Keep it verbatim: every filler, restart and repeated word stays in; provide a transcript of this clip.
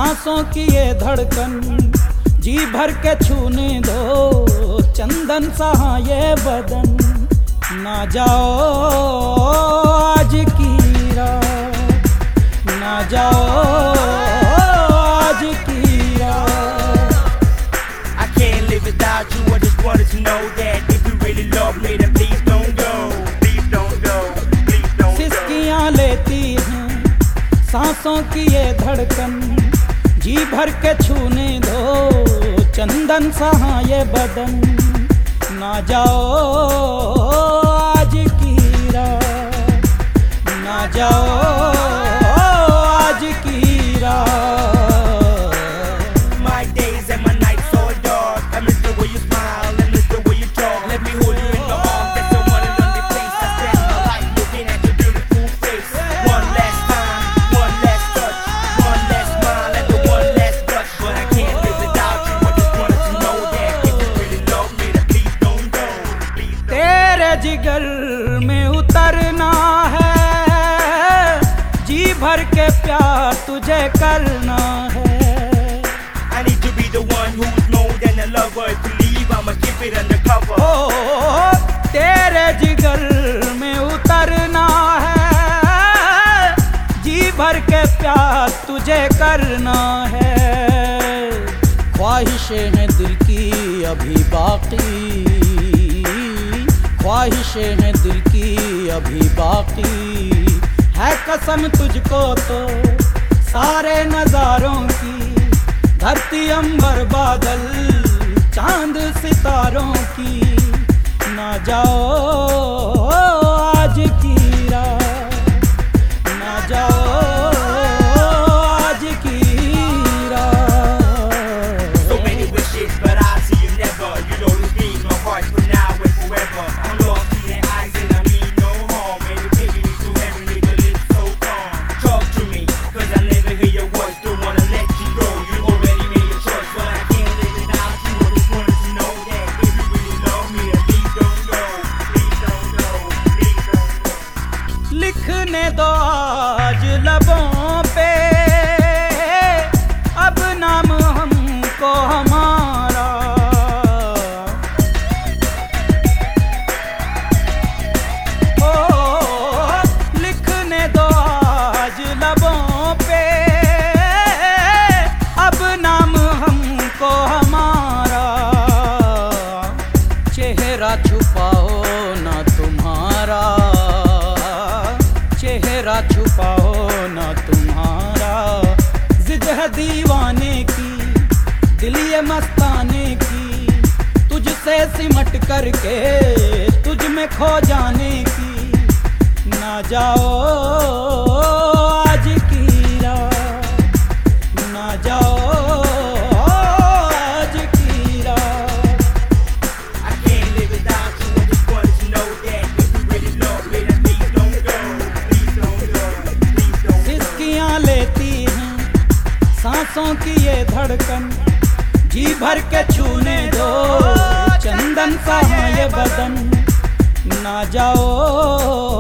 सांसों की ये धड़कन जी भर के छूने दो, चंदन सा ये बदन। ना जाओ आज की रात, ना जाओ आज की रात। I can't live without you. I just wanted to know that if you really love me, then please don't go. Please don't go. Please don't go. सिसकियाँ लेती हैं सांसों की ये धड़कन, जी भर के छूने दो, चंदन सा ये बदन। ना जाओ आज की रात, ना जाओ आज की रात। My days and my nights so dark. I miss the way you smile, I miss the way you talk. Let me hold you in the arms. That's the one and only place I spend my life looking at your beautiful face. One last time, one last touch, one last smile and the one last touch. But I can't live without you. I just wanted to know that if you really love me, then please don't go. Please don't. तेरे जिगर में उतरना है, जी भर के प्यार तुझे करना है। I need to be the one who's more than a lover. If you leave, I'ma keep it undercover. ओ तेरे जिगर में उतरना है, जी भर के प्यार तुझे करना है। ख्वाहिशें हैं दिल की अभी बाकी, ख्वाहिशें हैं दिल की अभी बाकी। है कसम तुझको तो सारे नजारों की, धरती अंबर बादल चांद सितारों की। ना जाओ आज की रात, ना जाओ आज की रात। So many wishes, but I see you never. You know this means my heart for now and forever. I'm lost in your eyes and I mean no harm. And you're taking me to heaven with your lips so calm. Talk to me, cause I never hear your voice. Don't wanna let you go, you already made your choice. But I can't live without you. I just wanted to know that if you really love me, then please don't go. Please don't go. Please don't go. लिखने दो आज लबों पे अब नाम हमको हमारा। ओ लिखने दो आज लबों पे अब नाम हमको हमारा। चेहरा छुपाओ ना तुम्हारा, चेहरा छुपाओ ना तुम्हारा। जिद है दीवाने की, दिल ये मस्ताने की, तुझसे सिमट करके तुझ में खो जाने की। ना जाओ आज की रात, ना जाओ आज की रात। I can't live without you. I just wanted to know that if you really love me, then please don't go. Please don't go. Please don't go. सिसकियाँ लेती हैं सांसों की ये धड़कन, जी भर के छूने दो, चंदन सा ये बदन। ना जाओ